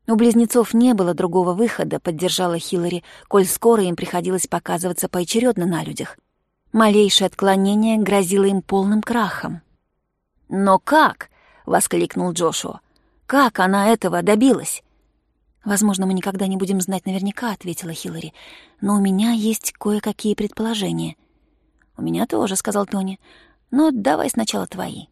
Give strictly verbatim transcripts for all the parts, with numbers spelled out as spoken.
У близнецов не было другого выхода, поддержала Хиллари, коль скоро им приходилось показываться поочередно на людях. Малейшее отклонение грозило им полным крахом. «Но как?» — воскликнул Джошуа. «Как она этого добилась?» «Возможно, мы никогда не будем знать наверняка», — ответила Хиллари. «Но у меня есть кое-какие предположения». «У меня тоже», — сказал Тони. «Но давай сначала твои».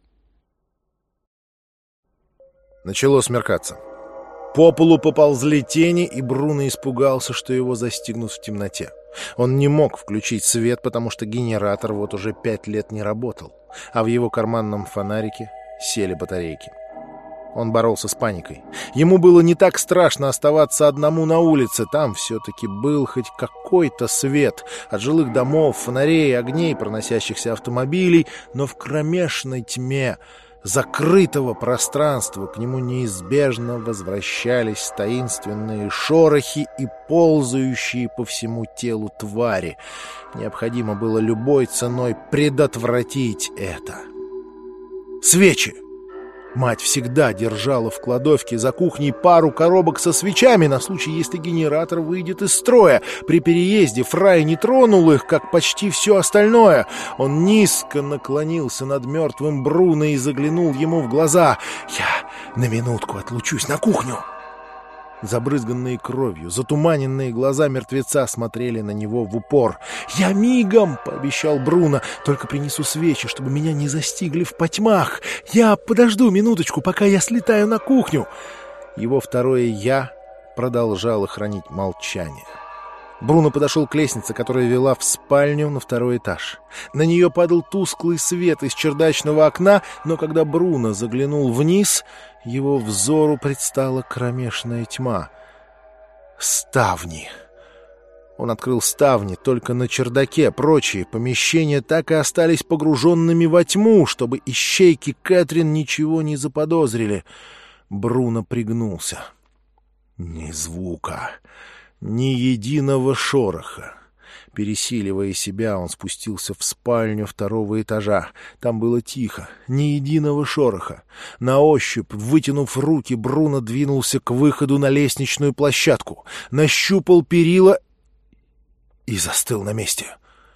Начало смеркаться. По полу поползли тени, и Бруно испугался, что его застигнут в темноте. Он не мог включить свет, потому что генератор вот уже пять лет не работал, а в его карманном фонарике сели батарейки. Он боролся с паникой. Ему было не так страшно оставаться одному на улице. Там все-таки был хоть какой-то свет от жилых домов, фонарей, огней, проносящихся автомобилей, но в кромешной тьме закрытого пространства к нему неизбежно возвращались таинственные шорохи и ползающие по всему телу твари. Необходимо было любой ценой предотвратить это. Свечи! Мать всегда держала в кладовке за кухней пару коробок со свечами на случай, если генератор выйдет из строя. При переезде Фрай не тронул их, как почти все остальное. Он низко наклонился над мертвым Бруно и заглянул ему в глаза. «Я на минутку отлучусь на кухню». Забрызганные кровью, затуманенные глаза мертвеца смотрели на него в упор. «Я мигом!» — пообещал Бруно. «Только принесу свечи, чтобы меня не застигли в потьмах. Я подожду минуточку, пока я слетаю на кухню». Его второе «я» продолжало хранить молчание. Бруно подошел к лестнице, которая вела в спальню на второй этаж. На нее падал тусклый свет из чердачного окна, но когда Бруно заглянул вниз, его взору предстала кромешная тьма. Ставни. Он открыл ставни только на чердаке. Прочие помещения так и остались погруженными во тьму, чтобы ищейки Кэтрин ничего не заподозрили. Бруно пригнулся. Ни звука. Ни единого шороха. Пересиливая себя, он спустился в спальню второго этажа. Там было тихо, ни единого шороха. На ощупь, вытянув руки, Бруно двинулся к выходу на лестничную площадку, нащупал перила и застыл на месте.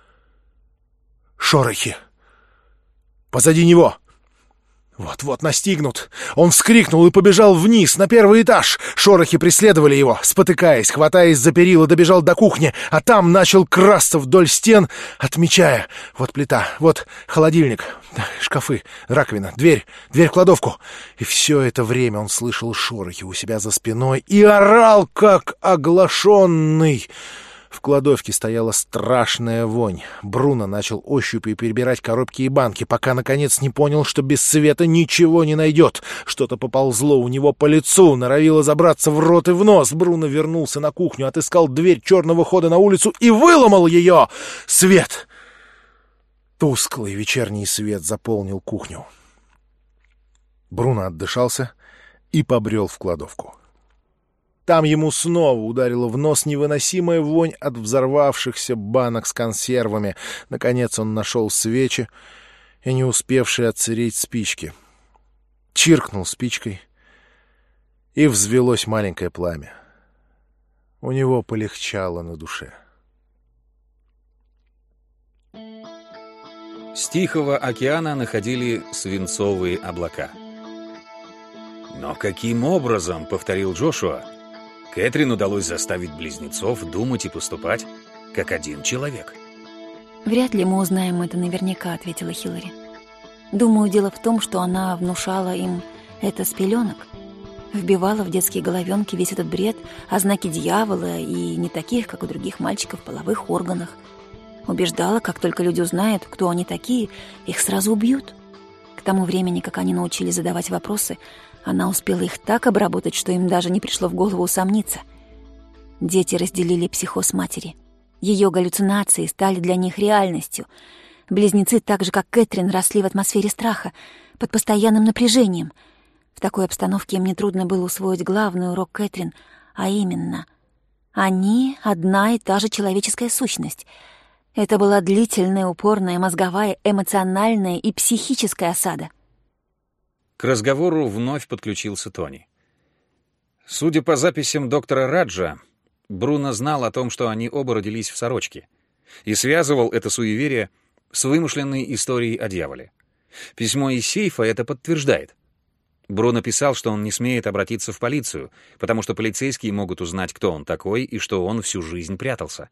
Шорохи! Позади него! Вот-вот настигнут. Он вскрикнул и побежал вниз, на первый этаж. Шорохи преследовали его. Спотыкаясь, хватаясь за перила, добежал до кухни, а там начал красться вдоль стен, отмечая. Вот плита, вот холодильник, шкафы, раковина, дверь, дверь в кладовку. И все это время он слышал шорохи у себя за спиной и орал, как оглашенный. В кладовке стояла страшная вонь. Бруно начал ощупью перебирать коробки и банки, пока, наконец, не понял, что без света ничего не найдет. Что-то поползло у него по лицу, норовило забраться в рот и в нос. Бруно вернулся на кухню, отыскал дверь черного хода на улицу и выломал ее. Свет! Тусклый вечерний свет заполнил кухню. Бруно отдышался и побрел в кладовку. Там ему снова ударила в нос невыносимая вонь от взорвавшихся банок с консервами. Наконец он нашел свечи и не успевшие отсыреть спички. Чиркнул спичкой, и взвелось маленькое пламя. У него полегчало на душе. С Тихого океана находили свинцовые облака. «Но каким образом, — повторил Джошуа, — Кэтрин удалось заставить близнецов думать и поступать, как один человек?» «Вряд ли мы узнаем это наверняка», — ответила Хиллари. «Думаю, дело в том, что она внушала им это с пеленок, вбивала в детские головенки весь этот бред о знаке дьявола и не таких, как у других мальчиков, половых органах. Убеждала, как только люди узнают, кто они такие, их сразу убьют. К тому времени, как они научились задавать вопросы, она успела их так обработать, что им даже не пришло в голову усомниться. Дети разделили психоз матери. Ее галлюцинации стали для них реальностью. Близнецы, так же как Кэтрин, росли в атмосфере страха, под постоянным напряжением. В такой обстановке им нетрудно было усвоить главный урок Кэтрин, а именно: они — одна и та же человеческая сущность. Это была длительная, упорная, мозговая, эмоциональная и психическая осада. К разговору вновь подключился Тони. Судя по записям доктора Раджа, Бруно знал о том, что они оба родились в сорочке, и связывал это суеверие с вымышленной историей о дьяволе. Письмо из сейфа это подтверждает. Бруно писал, что он не смеет обратиться в полицию, потому что полицейские могут узнать, кто он такой и что он всю жизнь прятался.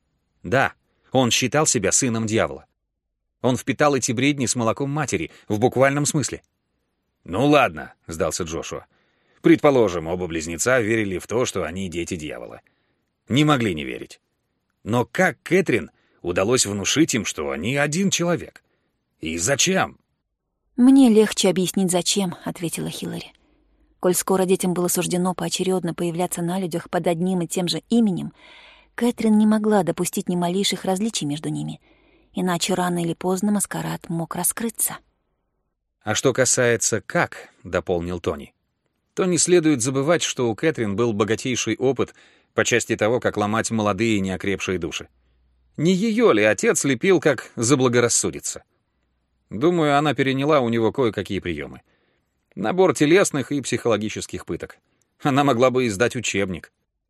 Да, он считал себя сыном дьявола. Он впитал эти бредни с молоком матери, в буквальном смысле. «Ну ладно», — сдался Джошуа. «Предположим, оба близнеца верили в то, что они дети дьявола. Не могли не верить. Но как Кэтрин удалось внушить им, что они один человек? И зачем?» «Мне легче объяснить, зачем», — ответила Хиллари. Коль скоро детям было суждено поочередно появляться на людях под одним и тем же именем, Кэтрин не могла допустить ни малейших различий между ними, иначе рано или поздно маскарад мог раскрыться. «А что касается «как», — дополнил Тони, то не следует забывать, что у Кэтрин был богатейший опыт по части того, как ломать молодые неокрепшие души. Не ее ли отец лепил, как заблагорассудится? Думаю, она переняла у него кое-какие приемы. Набор телесных и психологических пыток. Она могла бы издать учебник.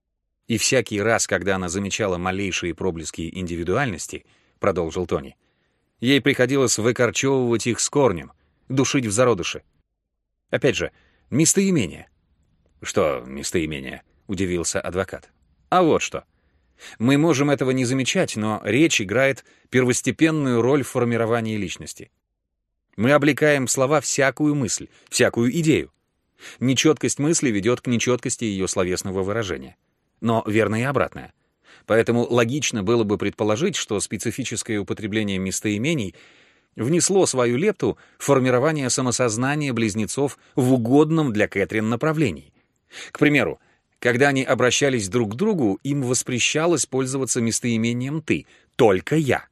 И всякий раз, когда она замечала малейшие проблески индивидуальности, продолжил Тони, ей приходилось выкорчевывать их с корнем, душить в зародыше. Опять же, местоимение. «Что местоимение?» — удивился адвокат. «А вот что. Мы можем этого не замечать, но речь играет первостепенную роль в формировании личности. Мы облекаем в слова всякую мысль, всякую идею. Нечеткость мысли ведет к нечеткости ее словесного выражения. Но верно и обратное. Поэтому логично было бы предположить, что специфическое употребление местоимений внесло свою лепту в формирование самосознания близнецов в угодном для Кэтрин направлении. К примеру, когда они обращались друг к другу, им воспрещалось пользоваться местоимением «ты», только «я».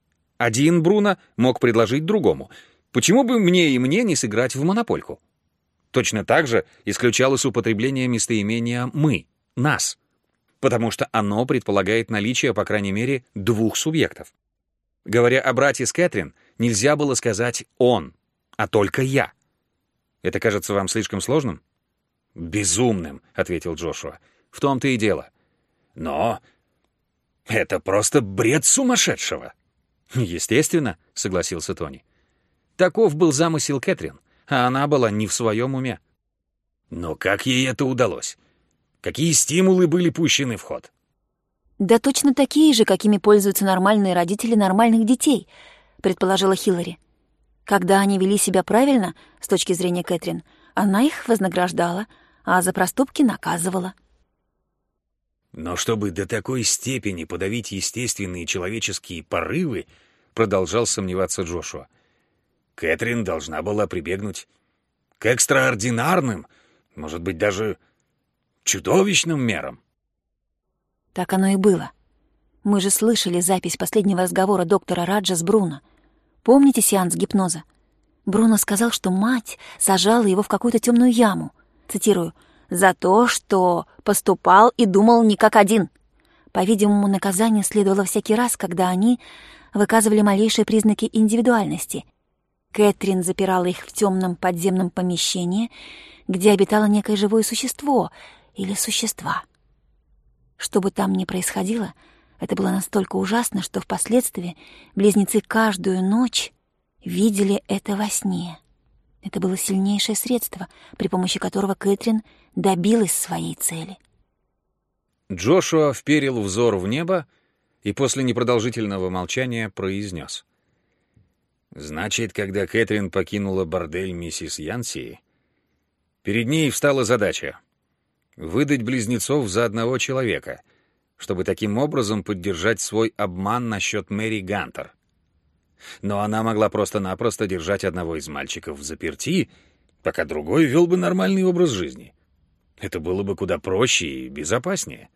Один Бруно мог предложить другому: «Почему бы мне и мне не сыграть в монопольку?» Точно так же исключалось употребление местоимения «мы», «нас», потому что оно предполагает наличие, по крайней мере, двух субъектов. Говоря о брате с Кэтрин, нельзя было сказать «он», а только «я». Это кажется вам слишком сложным? «Безумным», — ответил Джошуа. «В том-то и дело. Но это просто бред сумасшедшего». «Естественно», — согласился Тони. Таков был замысел Кэтрин, а она была не в своем уме. Но как ей это удалось? Какие стимулы были пущены в ход? «Да точно такие же, какими пользуются нормальные родители нормальных детей», — предположила Хиллари. «Когда они вели себя правильно, с точки зрения Кэтрин, она их вознаграждала, а за проступки наказывала». Но чтобы до такой степени подавить естественные человеческие порывы, продолжал сомневаться Джошуа, Кэтрин должна была прибегнуть к экстраординарным, может быть, даже чудовищным мерам. Так оно и было. Мы же слышали запись последнего разговора доктора Раджа с Бруно. Помните сеанс гипноза? Бруно сказал, что мать сажала его в какую-то темную яму. Цитирую: «за то, что поступал и думал не как один». По-видимому, наказание следовало всякий раз, когда они выказывали малейшие признаки индивидуальности. Кэтрин запирала их в темном подземном помещении, где обитало некое живое существо или существа. Что бы там ни происходило, это было настолько ужасно, что впоследствии близнецы каждую ночь видели это во сне. Это было сильнейшее средство, при помощи которого Кэтрин добилась своей цели. Джошуа вперил взор в небо и после непродолжительного молчания произнес: «Значит, когда Кэтрин покинула бордель миссис Янси, перед ней встала задача — выдать близнецов за одного человека, чтобы таким образом поддержать свой обман насчет Мэри Гантер. Но она могла просто-напросто держать одного из мальчиков взаперти, пока другой вел бы нормальный образ жизни. Это было бы куда проще и безопаснее.